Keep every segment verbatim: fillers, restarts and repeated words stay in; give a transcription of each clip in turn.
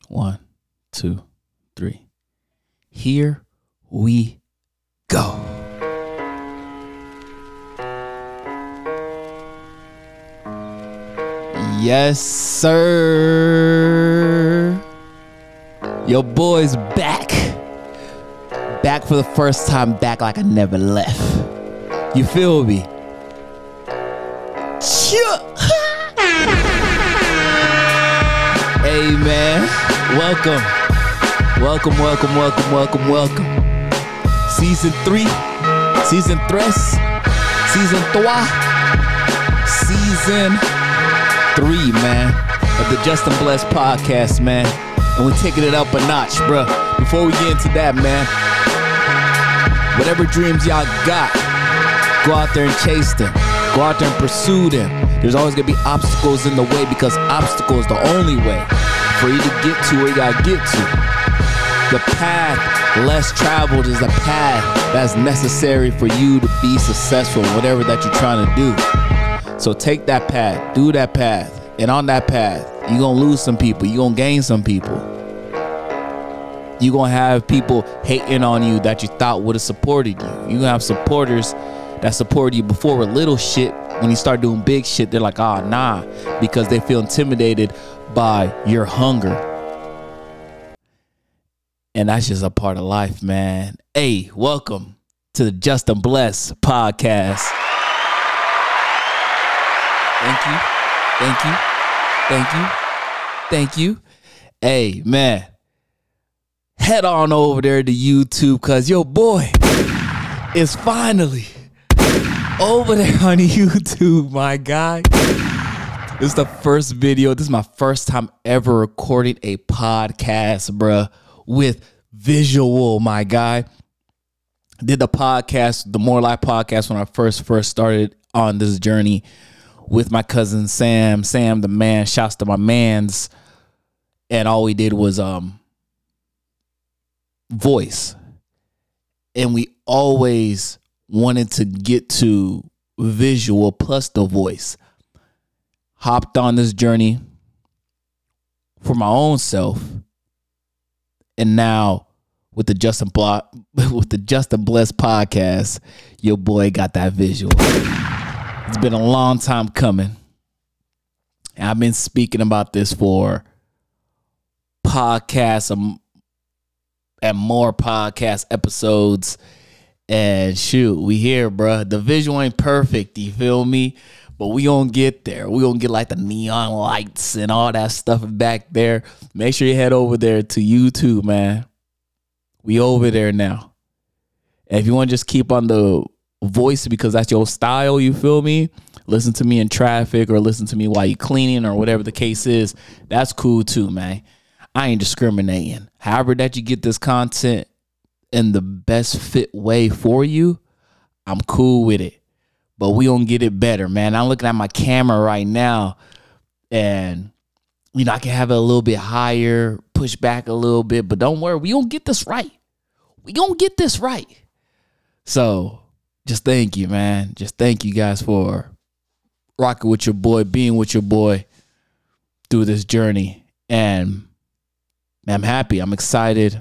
One, two, three. Here we go. Yes, sir. Your boy's back. Back for the first time, back like I never left. You feel me? Hey, man. Welcome. Welcome, welcome, welcome, welcome, welcome. Season three. Season tres. Season trois. Season three, man, of the Justin Bless podcast, man. And we're taking it up a notch, bruh. Before we get into that, man, whatever dreams y'all got, go out there and chase them. Go out there and pursue them. There's always gonna be obstacles in the way, because obstacle is the only way for you to get to where you gotta get to. The path less traveled is the path that's necessary for you to be successful in whatever that you're trying to do. So take that path, do that path, and on that path, you're gonna lose some people, you're gonna gain some people. You're gonna have people hating on you that you thought would have supported you. You're gonna have supporters that supported you before with little shit. When you start doing big shit, they're like, ah, nah, because they feel intimidated by your hunger. And that's just a part of life, man. Hey, welcome to the Justin Bless podcast. Thank you. Thank you. Thank you. Thank you. Hey, man. Head on over there to YouTube, because your boy is finally over there on YouTube, my guy. This is the first video. This is my first time ever recording a podcast, bruh, with visual, my guy. Did the podcast, the More Life podcast, when I first first started on this journey with my cousin Sam. Sam, the man. Shouts to my mans. And all we did was um voice. And we always wanted to get to visual plus the voice. Hopped on this journey for my own self. And now with the Justin Blo- with the Justin Bless podcast, your boy got that visual. It's been a long time coming. And I've been speaking about this for podcasts um, and more podcast episodes. And shoot, we here, bruh. The visual ain't perfect, you feel me? But we gonna get there. We gonna get like the neon lights and all that stuff back there. Make sure you head over there to YouTube, man. We over there now. And if you want to just keep on the voice because that's your style, you feel me? Listen to me in traffic or listen to me while you cleaning or whatever the case is. That's cool too, man. I ain't discriminating. However that you get this content in the best fit way for you, I'm cool with it. But we gonna get it better, man. I'm looking at my camera right now, and you know I can have it a little bit higher, push back a little bit, but don't worry, we gonna get this right. We gonna get this right. So just thank you, man. Just thank you guys for rocking with your boy, being with your boy through this journey. And man, I'm happy. I'm excited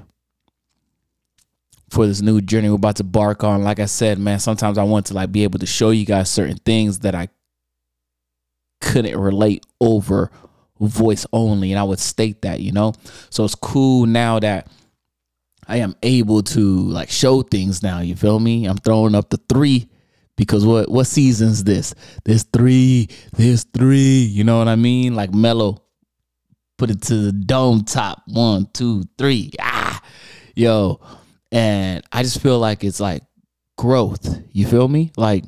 for this new journey we're about to embark on. Like I said, man, sometimes I want to like be able to show you guys certain things that I couldn't relate over voice only, and I would state that, you know. So it's cool now that I am able to like show things now, you feel me? I'm throwing up the three because what what season's this? This three, this three, you know what I mean? Like Mellow, put it to the dome top. One, two, three. Ah, yo. And I just feel like it's like growth. You feel me? Like,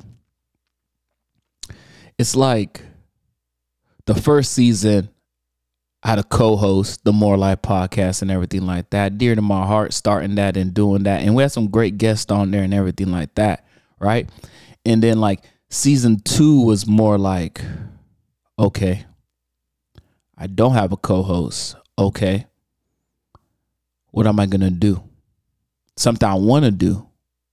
it's like the first season, I had a co-host, the More Life podcast and everything like that. Dear to my heart, starting that and doing that. And we had some great guests on there and everything like that, right? And then like season two was more like, okay, I don't have a co-host. Okay, what am I going to do? Something I want to do.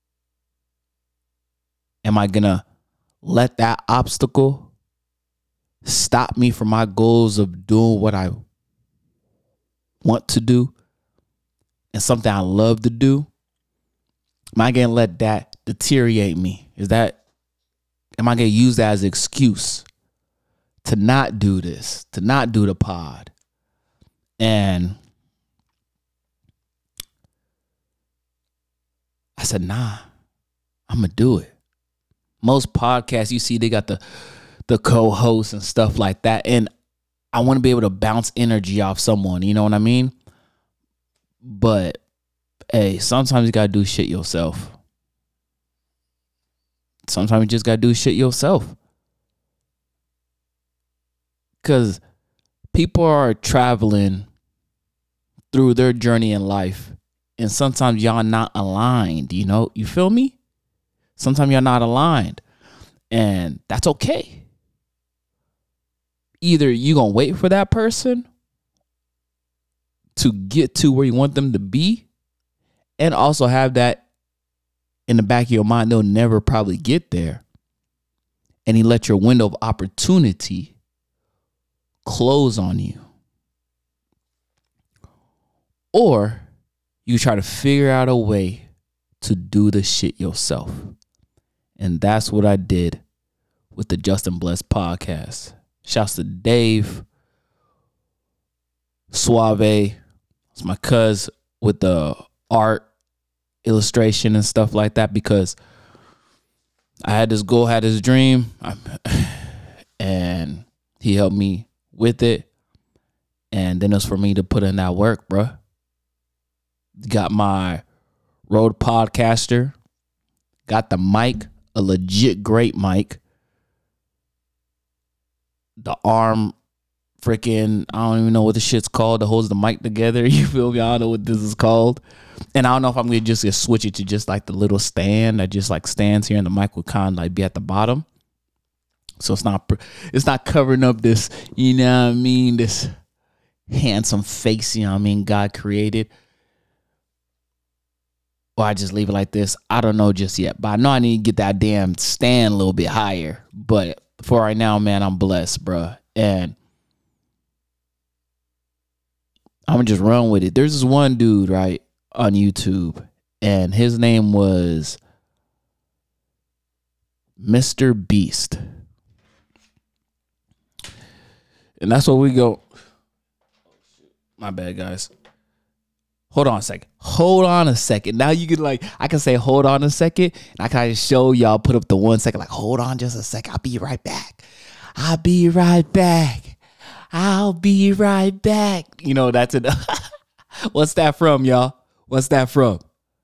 Am I going to let that obstacle stop me from my goals of doing what I want to do and something I love to do, am I gonna let that deteriorate me? Is that, am I gonna use that as an excuse to not do this, to not do the pod? And I said, nah, I'm gonna do it. Most podcasts you see, they got the the co-hosts and stuff like that. And I want to be able to bounce energy off someone, you know what I mean? But hey, sometimes you gotta do shit yourself. Sometimes you just gotta do shit yourself. Cause people are traveling through their journey in life, and sometimes y'all not aligned, you know? You feel me? Sometimes you're not aligned, and that's okay. Either you gonna wait for that person to get to where you want them to be, and also have that in the back of your mind, they'll never probably get there. And you let your window of opportunity close on you. Or you try to figure out a way to do the shit yourself. And that's what I did with the Justin Bless podcast. Shouts to Dave, Suave, it's my cuz with the art, illustration and stuff like that, because I had this goal, had this dream, and he helped me with it. And then it's for me to put in that work, bruh. Got my Rode Podcaster, got the mic, a legit great mic. The arm freaking, I don't even know what the shit's called that holds the mic together. You feel me? I don't know what this is called. And I don't know if I'm going to just gonna switch it to just like the little stand that just like stands here, and the mic would kind of like be at the bottom. So it's not, it's not covering up this, you know what I mean, this handsome face, you know what I mean, God created. Or I just leave it like this. I don't know just yet. But I know I need to get that damn stand a little bit higher. But for right now, man, I'm blessed, bro. And I'm going to just run with it. There's this one dude, right, on YouTube. And his name was Mister Beast. And that's what we go. My bad, guys. Hold on a second. Hold on a second. Now you can like, I can say hold on a second. And I can show y'all, put up the one second, like, hold on just a second. I'll be right back. I'll be right back. I'll be right back. You know, that's it. What's that from, y'all? What's that from?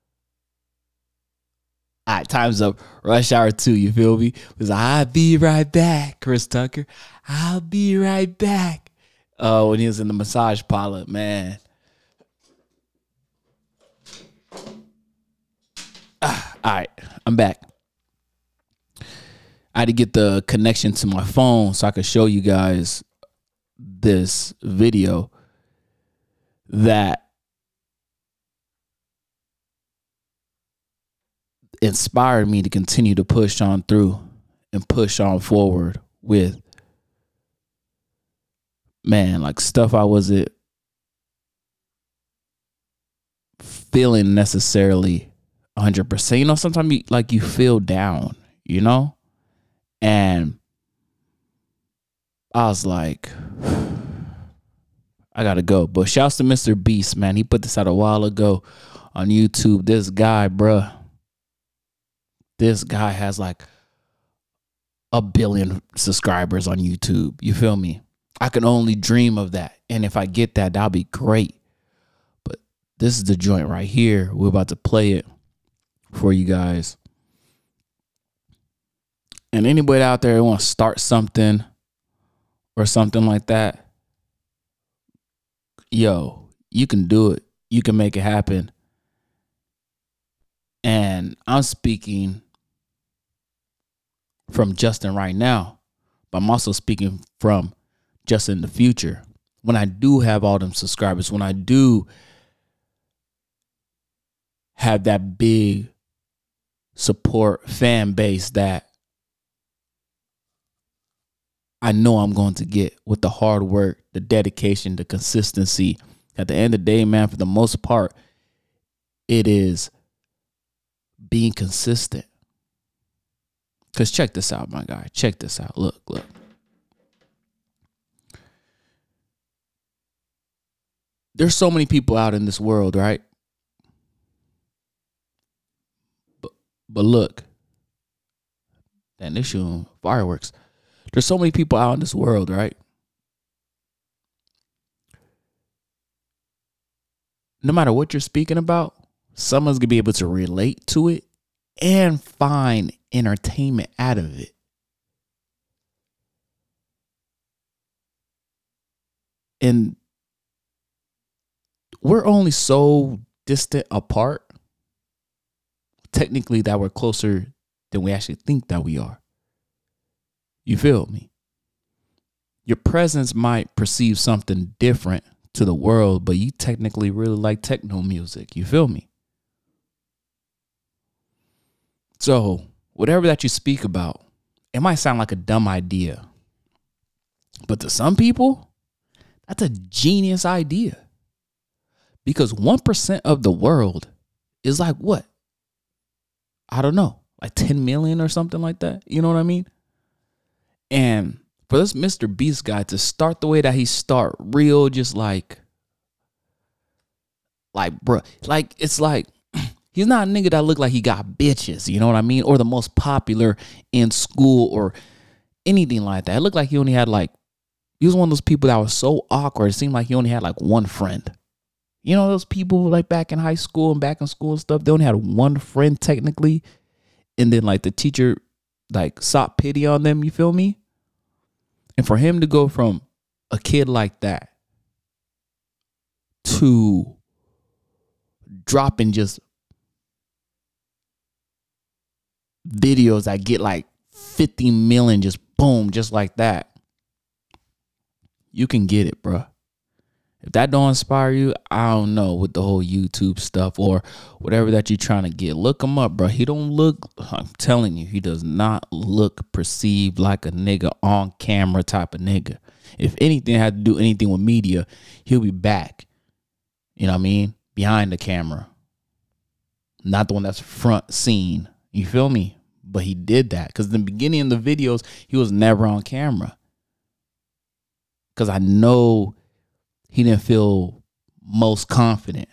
All right, time's up. Rush Hour two, you feel me? Because I'll be right back, Chris Tucker. I'll be right back. Oh, uh, when he was in the massage parlor, man. Ah, all right, I'm back. I had to get the connection to my phone so I could show you guys this video that inspired me to continue to push on through and push on forward with, man, like stuff I wasn't feeling necessarily one hundred percent. You know, sometimes you, like you feel down, you know? And I was like, I gotta go. But shouts to Mister Beast, man. He put this out a while ago on YouTube. This guy, bruh, this guy has like a billion subscribers on YouTube. You feel me? I can only dream of that. And if I get that, that'll be great. But this is the joint right here. We're about to play it for you guys. And anybody out there who wants to start something or something like that, yo, you can do it. You can make it happen. And I'm speaking from Justin right now, but I'm also speaking from Justin in the future. When I do have all them subscribers, when I do have that big support fan base that I know I'm going to get with the hard work, the dedication, the consistency, At the end of the day, man, for the most part, it is being consistent. Because check this out, my guy. Check this out. Look, look. There's so many people out in this world, right? But, but look. And they're shooting fireworks. There's so many people out in this world, right? No matter what you're speaking about, someone's gonna be able to relate to it and find entertainment out of it. And we're only so distant apart, technically, that we're closer than we actually think that we are. You feel me? Your presence might perceive something different to the world, but you technically really like techno music. You feel me? So whatever that you speak about, it might sound like a dumb idea, but to some people, that's a genius idea. Because one percent of the world is like what? I don't know, like ten million or something like that. You know what I mean? And for this Mister Beast guy to start the way that he start, real, just like, like, bro, like, it's like, he's not a nigga that look like he got bitches, you know what I mean? Or the most popular in school or anything like that. It looked like he only had like, he was one of those people that was so awkward. It seemed like he only had like one friend. You know, those people like back in high school and back in school and stuff, they only had one friend technically. And then like the teacher like sought pity on them, you feel me? And for him to go from a kid like that to dropping just videos that get like fifty million, just boom, just like that. You can get it, bro. If that don't inspire you, I don't know, with the whole YouTube stuff or whatever that you're trying to get. Look him up, bro. He don't look, I'm telling you, he does not look perceived like a nigga on camera type of nigga. If anything had to do anything with media, he'll be back. You know what I mean? Behind the camera. Not the one that's front scene. You feel me? But he did that because in the beginning of the videos, he was never on camera. Because I know he didn't feel most confident.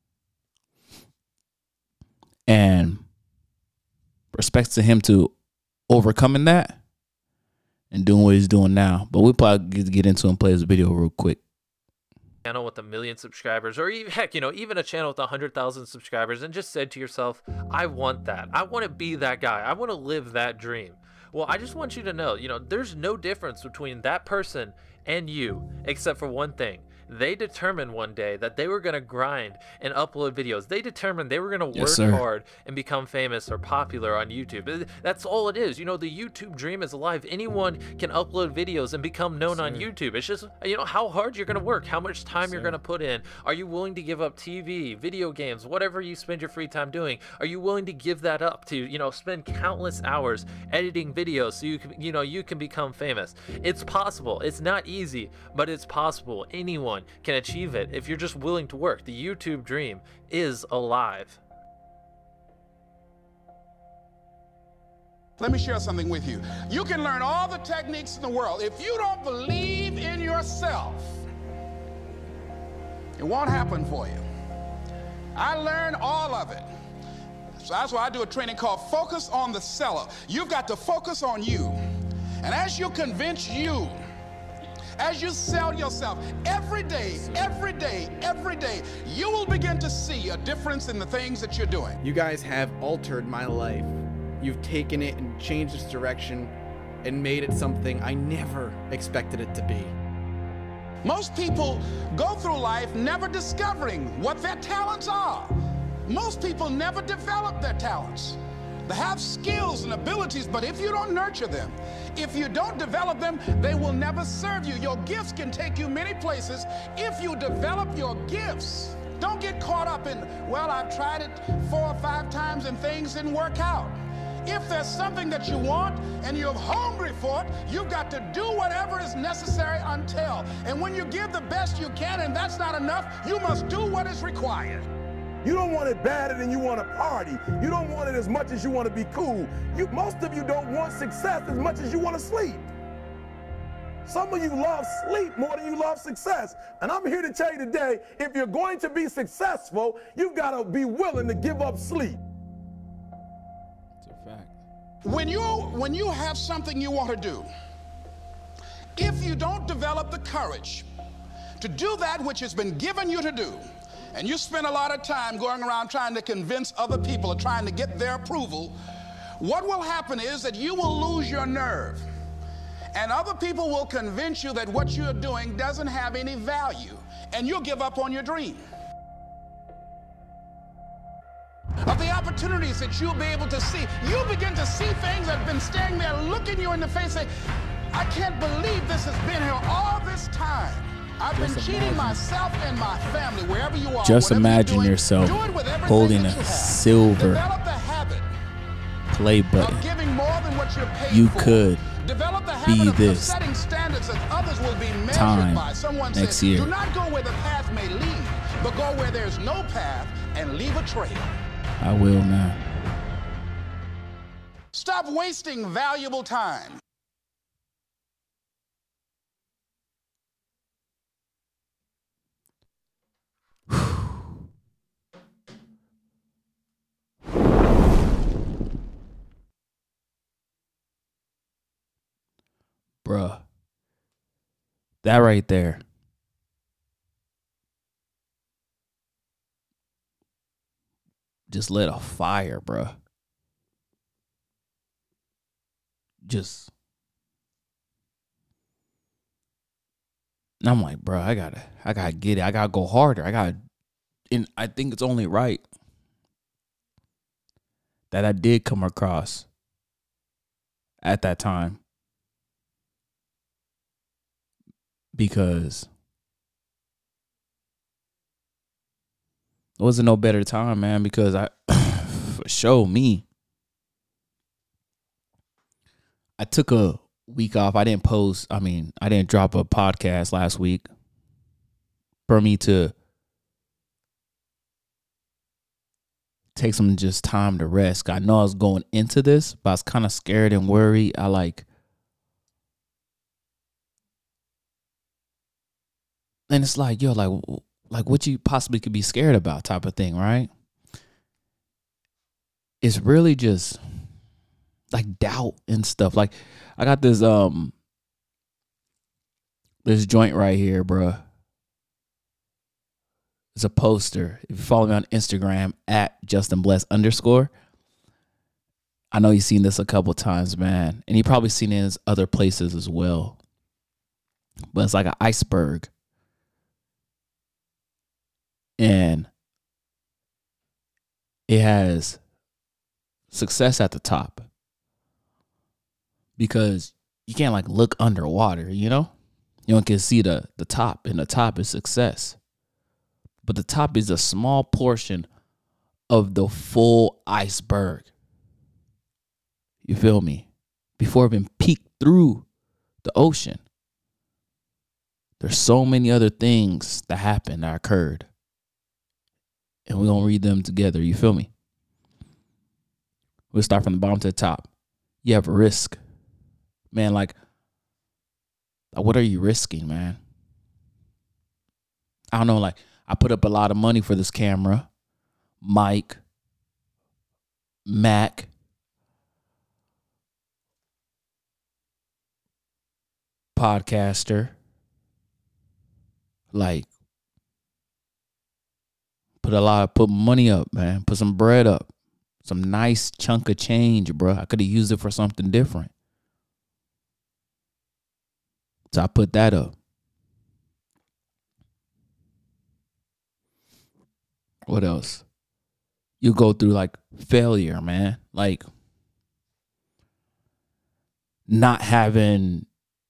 And respects to him to overcoming that and doing what he's doing now. But we'll probably get into and play this video real quick. Channel with a million subscribers, or even, heck, you know, even a channel with a hundred thousand subscribers, and just said to yourself, I want that. I want to be that guy. I want to live that dream. Well, I just want you to know, you know, there's no difference between that person and you, except for one thing. They determined one day that they were going to grind and upload videos. They determined they were going to work Yes, sir. hard and become famous or popular on YouTube. That's all it is. You know, the YouTube dream is alive. Anyone can upload videos and become known Yes, on YouTube. It's just, you know, how hard you're going to work, how much time Yes, you're sir. going to put in. Are you willing to give up T V, video games, whatever you spend your free time doing? Are you willing to give that up to, you know, spend countless hours editing videos so you can, you know, you can become famous? It's possible. It's not easy, but it's possible. Anyone can achieve it if you're just willing to work. The YouTube dream is alive. Let me share something with you. You can learn all the techniques in the world. If you don't believe in yourself, it won't happen for you. I learned all of it. So that's why I do a training called Focus on the Seller. You've got to focus on you. And as you convince you, as you sell yourself every day, every day, every day, you will begin to see a difference in the things that you're doing. You guys have altered my life. You've taken it and changed its direction and made it something I never expected it to be. Most people go through life never discovering what their talents are. Most people never develop their talents. They have skills and abilities, but if you don't nurture them, if you don't develop them, they will never serve you. Your gifts can take you many places if you develop your gifts. Don't get caught up in, well, I've tried it four or five times and things didn't work out. If there's something that you want and you're hungry for it, you've got to do whatever is necessary until. And when you give the best you can and that's not enough, you must do what is required. You don't want it badder than you want to party. You don't want it as much as you want to be cool. You, most of you don't want success as much as you want to sleep. Some of you love sleep more than you love success. And I'm here to tell you today, if you're going to be successful, you've got to be willing to give up sleep. It's a fact. When you, when you have something you want to do, if you don't develop the courage to do that which has been given you to do, and you spend a lot of time going around trying to convince other people or trying to get their approval, what will happen is that you will lose your nerve. And other people will convince you that what you're doing doesn't have any value, and you'll give up on your dream. Of the opportunities that you'll be able to see, you'll begin to see things that have been standing there looking you in the face saying, I can't believe this has been here all this time. I've been Just cheating imagine. myself and my family, wherever you are. Just whatever imagine you're doing, yourself do it with everything holding that a you have. silver Develop the habit play of button. giving more than what you're paid You for. could Develop the be habit of, of this setting standards that others will be measured time by. Someone next says, year. do not go where the path may lead, but go where there's no path and leave a trail. I will now. Stop wasting valuable time. Bruh. That right there. Just lit a fire, bruh. Just. And I'm like, bruh, I gotta, I gotta get it. I gotta go harder. I gotta, and I think it's only right that I did come across at that time. Because it wasn't no better time, man, because I, for sure, me, I took a week off. I didn't post, I mean, I didn't drop a podcast last week for me to take some just time to rest. I know I was going into this, but I was kind of scared and worried. I like, and it's like, yo, like, like what you possibly could be scared about type of thing, right? It's really just like doubt and stuff. Like I got this, um, this joint right here, bruh. It's a poster. If you follow me on Instagram at Justin Bless underscore, I know you've seen this a couple times, man. And you probably seen it in other places as well. But it's like an iceberg. And it has success at the top because you can't like look underwater, you know? You don't can see the, the top, and the top is success. But the top is a small portion of the full iceberg. You feel me? Before it even peeked through the ocean. There's so many other things that happened, that occurred. And we're going to read them together. You feel me? We'll start from the bottom to the top. You have risk. Man, like, what are you risking, man? I don't know, like, I put up a lot of money for this camera, mic, Mac, podcaster, like, put a lot of, put money up, man, put some bread up, some nice chunk of change, bro. I could have used it for something different. So I put that up. What else? You go through like failure, man. Like not having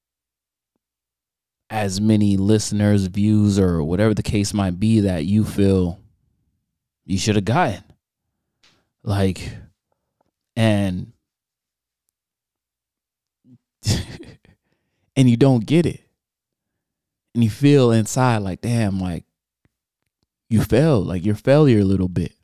as many listeners, views, or whatever the case might be that you feel you should have gotten. Like, and and you don't get it. And you feel inside like, damn, like you failed, like you're failure a little bit.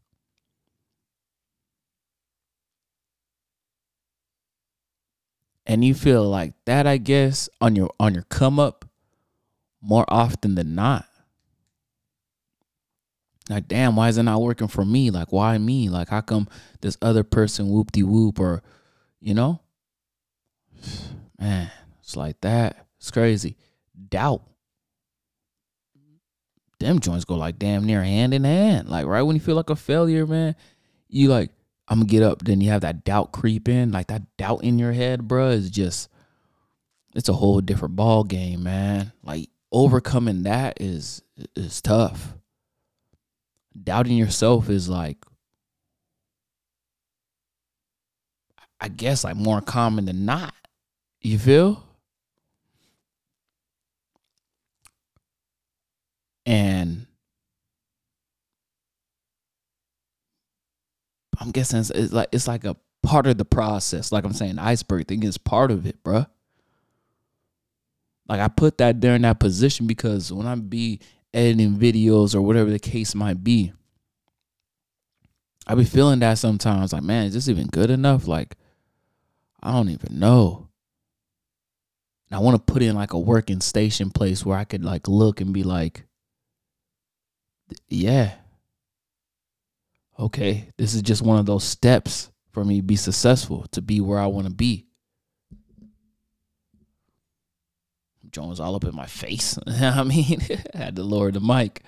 And you feel like that, I guess, on your on your come up more often than not. Like, damn, why is it not working for me? Like, why me? Like, how come this other person whoop-de-whoop or, you know? Man, it's like that. It's crazy. Doubt. Them joints go like damn near hand in hand. Like right when you feel like a failure, man, you like, I'm gonna get up. Then you have that doubt creep in. Like that doubt in your head, bro, is just, it's a whole different ball game, man. Like overcoming that is is tough. Doubting yourself is like, I guess like more common than not. You feel? And I'm guessing it's, it's like it's like a part of the process. Like I'm saying, the iceberg thing is part of it, bruh. Like I put that there in that position because when I be editing videos or whatever the case might be, I be feeling that sometimes. Like, man, is this even good enough? Like, I don't even know. And I want to put in like a working station place where I could like look and be like, yeah, okay, this is just one of those steps for me to be successful, to be where I want to be. Jones all up in my face. I mean, I had to lower the mic.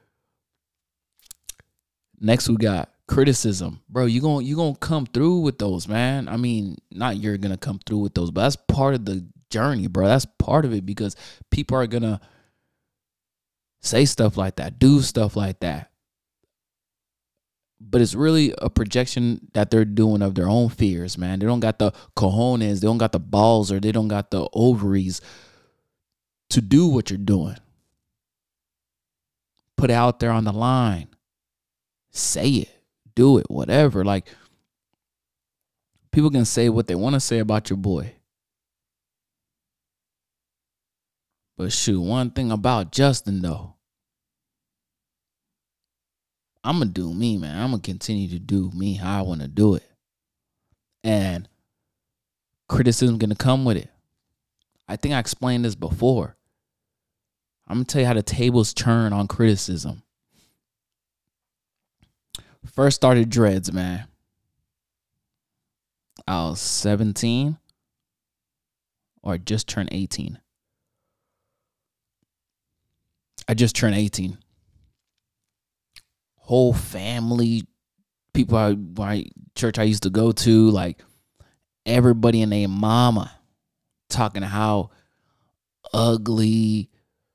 Next we got criticism. Bro, you gonna you gonna come through with those, man. I mean, not you're gonna come through with those, but that's part of the journey, bro. That's part of it because people are gonna say stuff like that, do stuff like that. But it's really a projection that they're doing of their own fears, man. They don't got the cojones, they don't got the balls, or they don't got the ovaries to do what you're doing. Put it out there on the line. Say it. Do it. Whatever. Like, people can say what they want to say about your boy. But shoot, one thing about Justin, though, I'm going to do me, man. I'm going to continue to do me how I want to do it. And criticism going to come with it. I think I explained this before. I'm going to tell you how the tables turn on criticism. First started dreads, man. I was seventeen or just turned eighteen. I just turned eighteen. Whole family, people I, my church I used to go to, like everybody and their mama talking how ugly,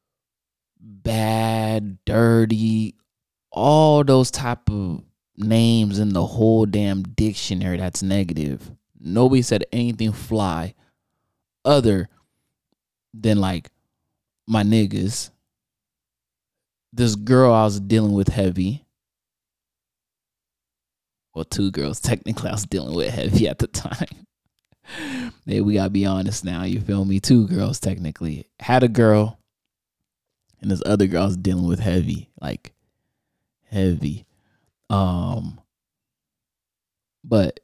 bad, dirty, all those type of names in the whole damn dictionary that's negative. Nobody said anything fly other than like my niggas. This girl I was dealing with heavy. Well, two girls technically I was dealing with heavy at the time. Hey, we gotta be honest now, you feel me? Two girls technically. Had a girl and this other girl I was dealing with heavy. Like heavy. Um but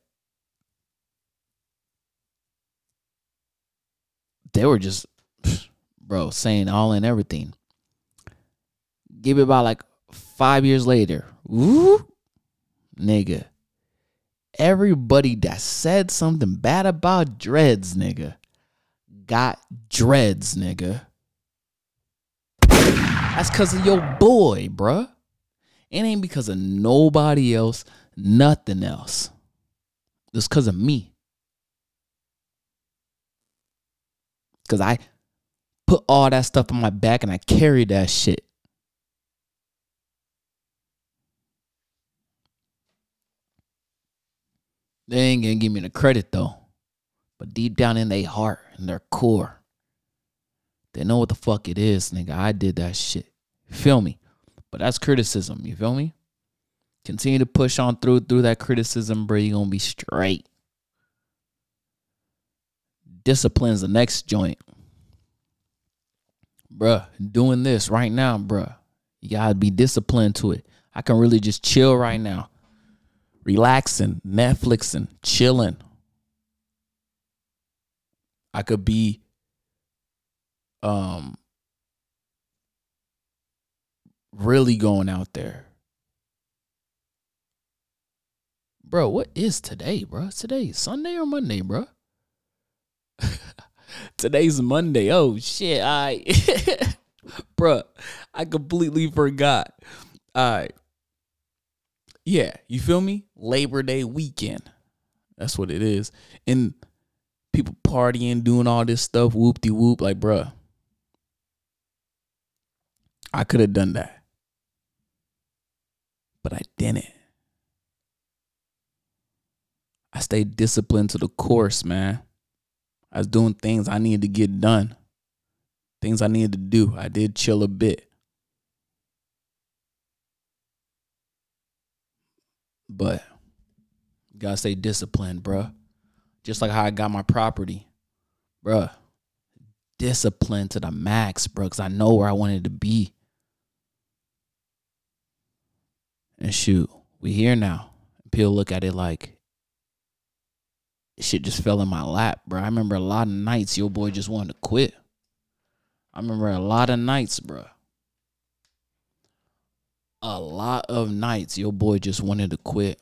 they were just, bro, saying all and everything. Give it about like five years later. Woo, nigga. Everybody that said something bad about dreads, nigga, got dreads, nigga. That's because of your boy, bruh. It ain't because of nobody else, nothing else. It's because of me. Because I put all that stuff on my back and I carried that shit. They ain't gonna give me the credit though. But deep down in their heart and their core, they know what the fuck it is, nigga. I did that shit. You feel me? But that's criticism. You feel me? Continue to push on through through that criticism, bro. You're gonna be straight. Discipline's the next joint. Bruh, doing this right now, bruh. You gotta be disciplined to it. I can really just chill right now. Relaxing, Netflixing, chilling. I could be um really going out there. Bro, what is today, bro? Today is Sunday or Monday, bro? Today's Monday. Oh shit. All right. Bro, I completely forgot. All right. Yeah, you feel me? Labor Day weekend. That's what it is. And people partying, doing all this stuff, whoop-de-whoop. Like, bro, I could have done that. But I didn't. I stayed disciplined to the course, man. I was doing things I needed to get done. Things I needed to do. I did chill a bit. But you gotta stay disciplined, bruh. Just like how I got my property. Bruh. Disciplined to the max, bruh. Because I know where I wanted to be. And shoot, we here now. People look at it like shit just fell in my lap, bro. I remember a lot of nights your boy just wanted to quit. I remember a lot of nights, bro. A lot of nights your boy just wanted to quit.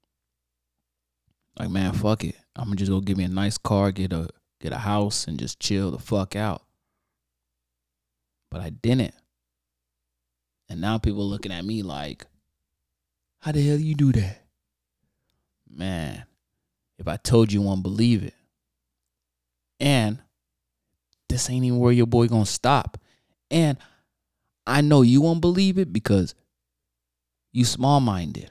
Like, man, fuck it. I'm gonna just go get me a nice car, get a get a house, and just chill the fuck out. But I didn't. And now people looking at me like, how the hell you do that? Man, if I told you, you won't believe it. And this ain't even where your boy gonna stop. And I know you won't believe it because you small-minded.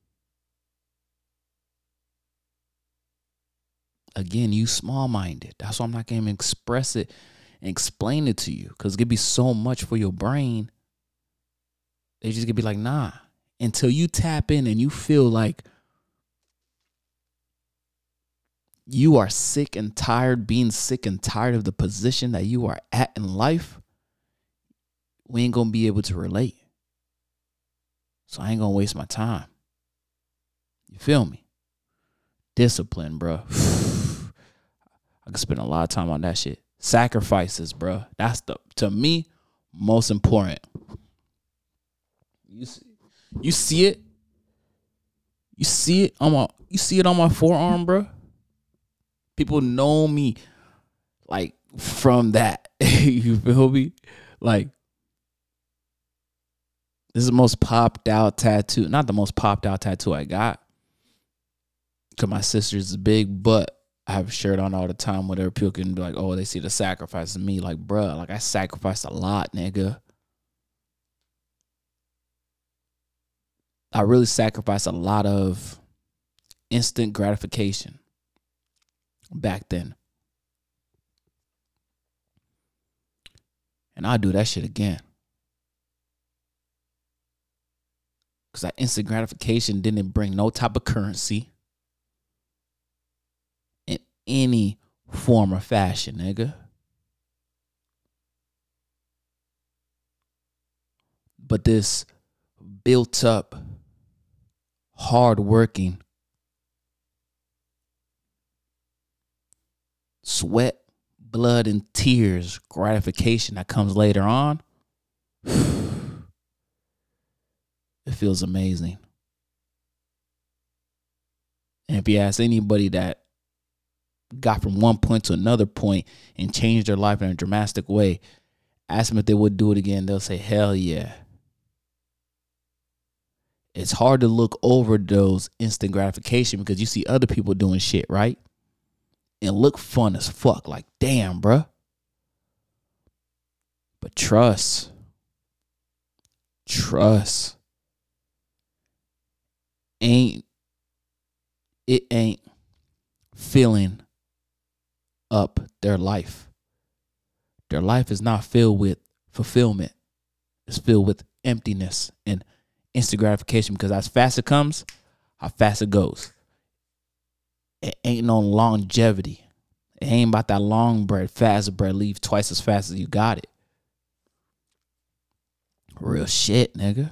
Again, you small-minded. That's why I'm not gonna express it and explain it to you. Because it could be so much for your brain. They just gonna be like, nah. Until you tap in and you feel like you are sick and tired, being sick and tired of the position that you are at in life, we ain't gonna be able to relate. So I ain't gonna waste my time. You feel me? Discipline, bro. I could spend a lot of time on that shit. Sacrifices, bro. That's the, to me, most important. You see, you see it? You see it on my, you see it on my forearm, bro? People know me like from that. You feel me? Like, this is the most popped out tattoo. Not the most popped out tattoo I got. Because my sister's big, but I have a shirt on all the time. Whatever, people can be like, oh, they see the sacrifice of me. Like, bruh, like I sacrificed a lot, nigga. I really sacrificed a lot of instant gratification back then. And I'll do that shit again. Because that instant gratification didn't bring no type of currency in any form or fashion, nigga. But this built up, hard-working, sweat, blood, and tears gratification that comes later on, it feels amazing. And if you ask anybody that got from one point to another point and changed their life in a dramatic way, ask them if they would do it again, they'll say, hell yeah. It's hard to look over those instant gratification because you see other people doing shit, right? And look fun as fuck. Like, damn, bruh. But trust. Trust. Ain't. It ain't filling up their life. Their life is not filled with fulfillment. It's filled with emptiness and instant gratification, because as fast it comes, how fast it goes. It ain't no longevity. It ain't about that long bread, fast bread, leave twice as fast as you got it. Real shit, nigga.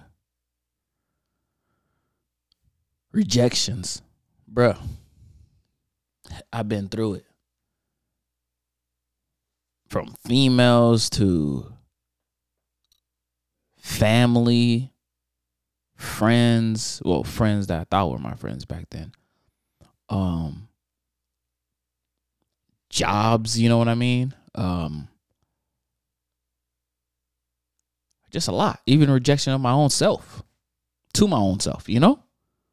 Rejections. Bruh. I've been through it. From females to family, friends. Well, friends that I thought were my friends back then. Um, jobs, you know what I mean? Um, just a lot. Even rejection of my own self. To my own self, you know?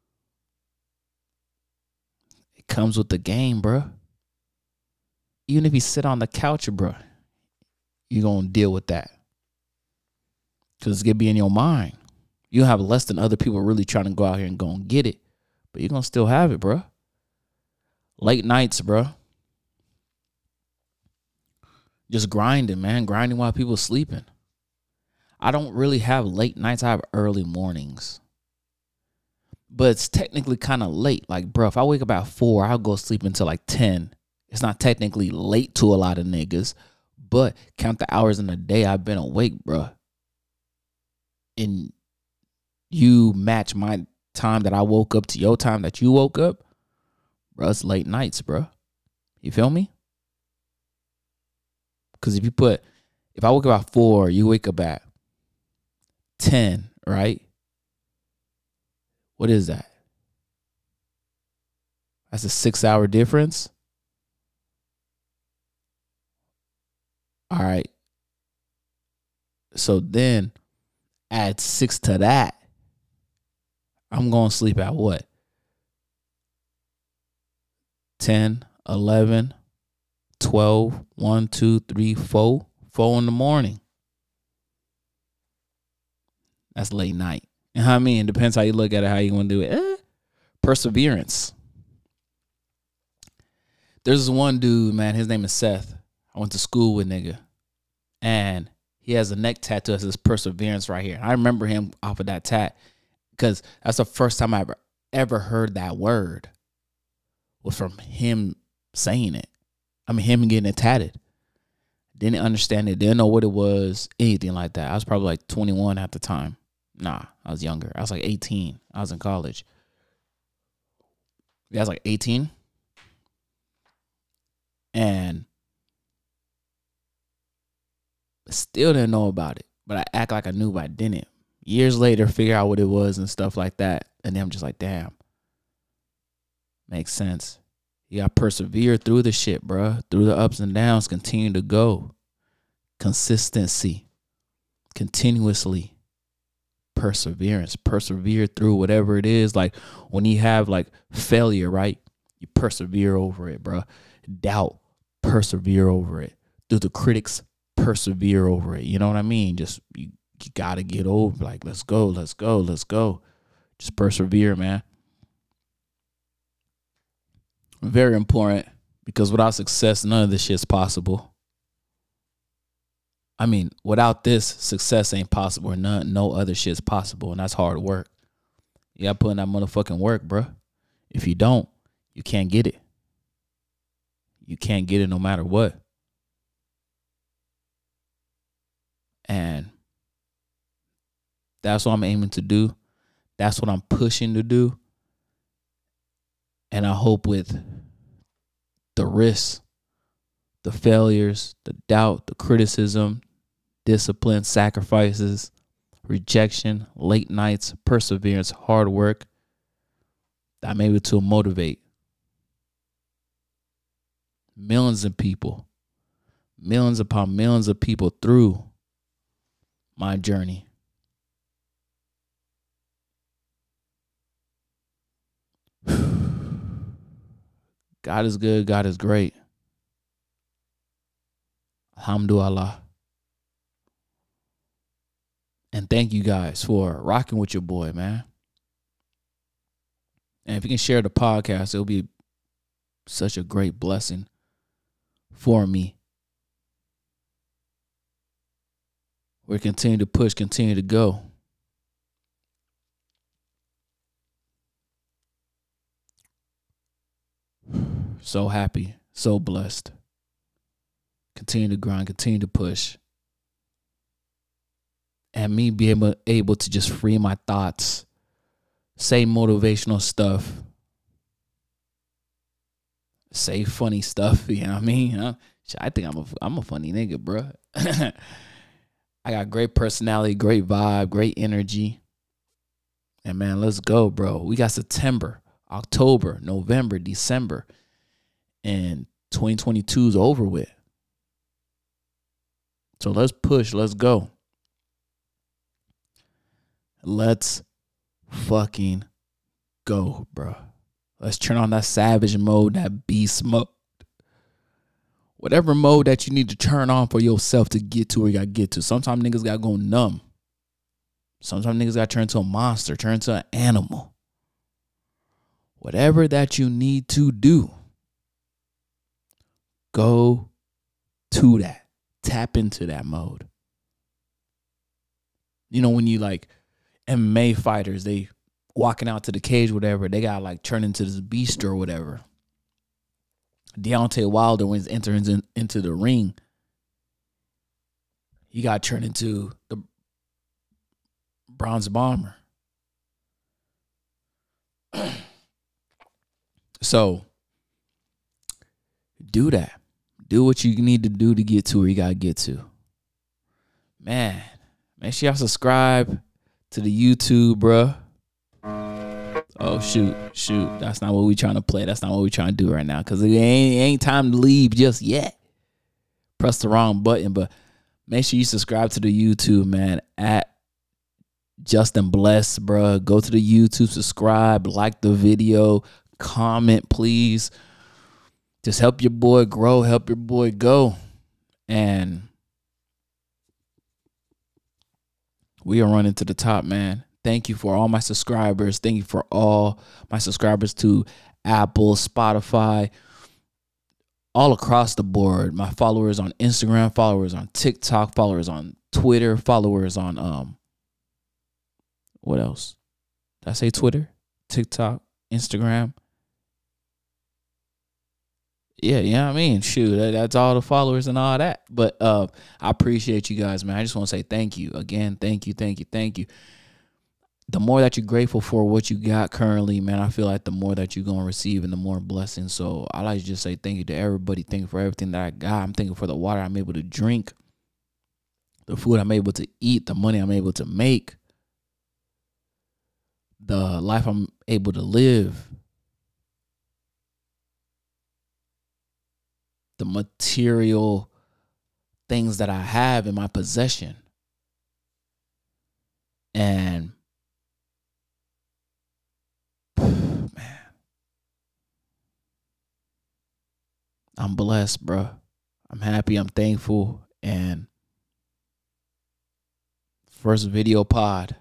It comes with the game, bruh. Even if you sit on the couch, bruh, you're going to deal with that. Because it's going to be in your mind. You'll have less than other people really trying to go out here and go and get it. But you're going to still have it, bruh. Late nights, bruh. Just grinding, man. Grinding while people sleeping. I don't really have late nights. I have early mornings. But it's technically kind of late. Like, bro, if I wake up at four, I'll go sleep until like ten. It's not technically late to a lot of niggas. But count the hours in the day I've been awake, bro. And you match my time that I woke up to your time that you woke up. Bro, it's late nights, bro. You feel me? Because if you put, if I wake up at four, you wake up at ten, right? What is that? That's a six hour difference. All right. So then add six to that. I'm going to sleep at what? ten, eleven, twelve, one, two, three, four. four in the morning. That's late night. And how I mean, it depends how you look at it, how you want to do it. Eh, perseverance. There's this one dude, man, his name is Seth. I went to school with, nigga. And he has a neck tattoo that says perseverance right here. I remember him off of that tat because that's the first time I ever, ever heard that word was from him saying it. I mean, him getting it tatted. Didn't understand it. Didn't know what it was, anything like that. I was probably like twenty-one at the time. Nah, I was younger. I was like eighteen. I was in college. Yeah, I was like eighteen. And still didn't know about it. But I act like I knew, but I didn't. Years later, figure out what it was and stuff like that. And then I'm just like, damn. Makes sense. You got to persevere through the shit, bro. Through the ups and downs. Continue to go. Consistency. Continuously. Perseverance. Persevere through whatever it is. Like when you have like failure, right? You persevere over it, bro. Doubt. Persevere over it. Through the critics, persevere over it. You know what I mean? Just you, you got to get over. Like, let's go, let's go, let's go. Just persevere, man. Very important because without success, none of this shit's possible. I mean, without this, success ain't possible or none, no other shit's possible. And that's hard work. You got to put in that motherfucking work, bro. If you don't, you can't get it. You can't get it no matter what. And that's what I'm aiming to do. That's what I'm pushing to do. And I hope with the risks, the failures, the doubt, the criticism, discipline, sacrifices, rejection, late nights, perseverance, hard work, I'm able to motivate millions of people, millions upon millions of people through my journey. God is good. God is great. Alhamdulillah. And thank you guys for rocking with your boy, man. And if you can share the podcast, it'll be such a great blessing for me. We continue to push, continue to go. So happy, so blessed. continue to grind, continue to push. And me be able, able to just free my thoughts, say motivational stuff, say funny stuff, you know what I mean? You know? I think I'm a, I'm a funny nigga, bro. I got great personality, great vibe, great energy. And man, let's go, bro. We got September, October, November, December, and twenty twenty-two is over with. So let's push, let's go. Let's fucking go, bro. Let's turn on that savage mode, that beast mode. Whatever mode that you need to turn on for yourself to get to where you got to get to. Sometimes niggas got to go numb. Sometimes niggas got to turn into a monster, turn into an animal. Whatever that you need to do, go to that. Tap into that mode. You know, when you like M M A fighters, they walking out to the cage, whatever, they got to like turn into this beast or whatever. Deontay Wilder, when he's entering in, into the ring, he got turned into the Bronze Bomber. So, do that. Do what you need to do to get to where you got to get to. Man, make sure y'all subscribe to the YouTube, bruh. Oh, shoot, shoot. That's not what we trying to play. That's not what we trying to do right now, because it ain't, ain't time to leave just yet. Press the wrong button, but make sure you subscribe to the YouTube, man, at Justin Bless, bro. Go to the YouTube, subscribe, like the video, comment, please. Just help your boy grow, help your boy go. And we are running to the top, man. Thank you for all my subscribers. Thank you for all my subscribers to Apple, Spotify, all across the board. My followers on Instagram, followers on TikTok, followers on Twitter, followers on, um, what else? Did I say Twitter, TikTok, Instagram? Yeah, you know what I mean? Shoot, that, that's all the followers and all that. But uh, I appreciate you guys, man. I just want to say thank you. Again, thank you, thank you, thank you. The more that you're grateful for what you got currently, man, I feel like the more that you're going to receive and the more blessings. So I like to just say thank you to everybody. Thank you for everything that I got. I'm thankful for the water I'm able to drink, the food I'm able to eat, the money I'm able to make, the life I'm able to live, the material things that I have in my possession. And man, I'm blessed, bro. I'm happy, I'm thankful. And first video pod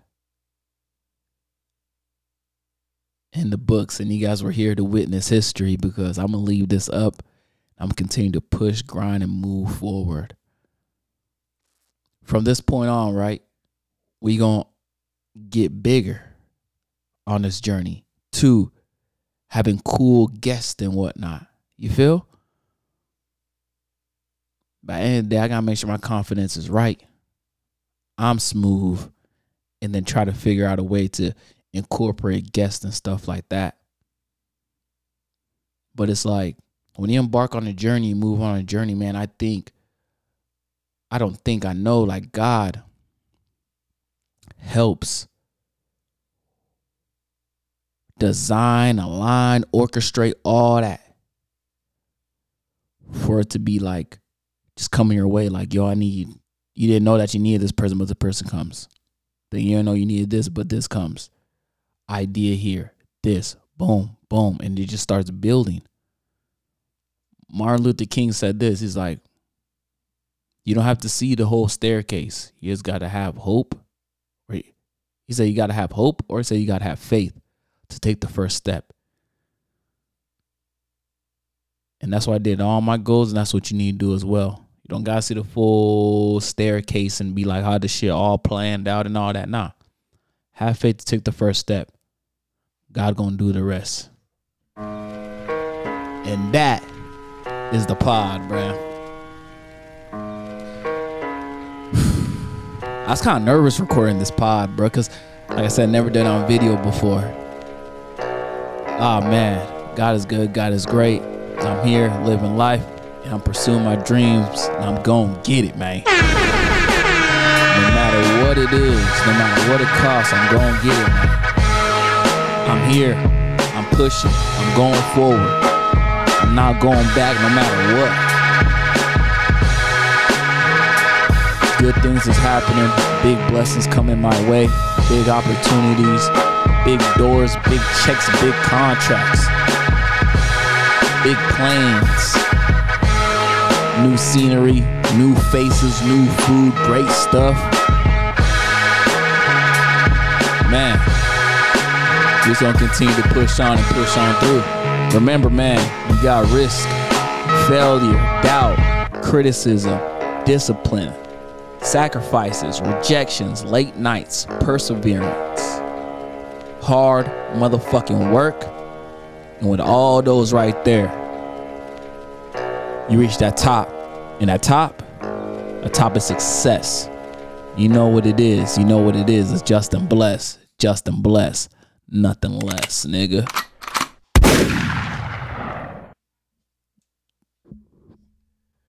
in the books, and you guys were here to witness history, because I'm gonna leave this up. I'm going to continue to push, grind, and move forward. From this point on, right, we going to get bigger on this journey to having cool guests and whatnot. You feel? By the end of the day, I got to make sure my confidence is right. I'm smooth. And then try to figure out a way to incorporate guests and stuff like that. But it's like, when you embark on a journey, you move on a journey, man, I think, I don't think I know, like God helps design, align, orchestrate all that for it to be like, just coming your way. Like, yo, I need, you didn't know that you needed this person, but the person comes. Then you didn't know you needed this, but this comes. Idea here, this, boom, boom. And it just starts building. Martin Luther King said this. He's like, you don't have to see the whole staircase. You just got to have hope. Wait, he said you got to have hope, or he said you got to have faith to take the first step. And that's what I did. All my goals, and that's what you need to do as well. You don't got to see the full staircase and be like, how this shit all planned out and all that. Nah. Have faith to take the first step. God gonna do the rest. And that is the pod, bruh. I was kind of nervous recording this pod, bro, because like I said, never done it on video before. Oh man, God is good, God is great. I'm here living life, and I'm pursuing my dreams, and I'm gonna get it, man. No matter what it is, no matter what it costs, I'm gonna get it, man. I'm here, I'm pushing, I'm going forward. I'm not going back no matter what. Good things is happening, big blessings coming my way, big opportunities, big doors, big checks, big contracts, big planes, new scenery, new faces, new food, great stuff. Man, we're just gonna continue to push on and push on through. Remember, man, you got risk, failure, doubt, criticism, discipline, sacrifices, rejections, late nights, perseverance, hard motherfucking work. And with all those right there, you reach that top. And that top, a top of success. You know what it is. You know what it is. It's Justin Bless. Justin Bless. Nothing less, nigga.